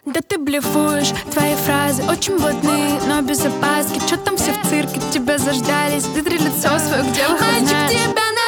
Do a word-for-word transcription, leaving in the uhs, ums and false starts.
Да ты блефуешь, твои фразы очень блатные, но без опаски. Чё там все в цирке, тебя заждались, ты три лицо свое, где вы хоть Мальчик, знаешь? тебя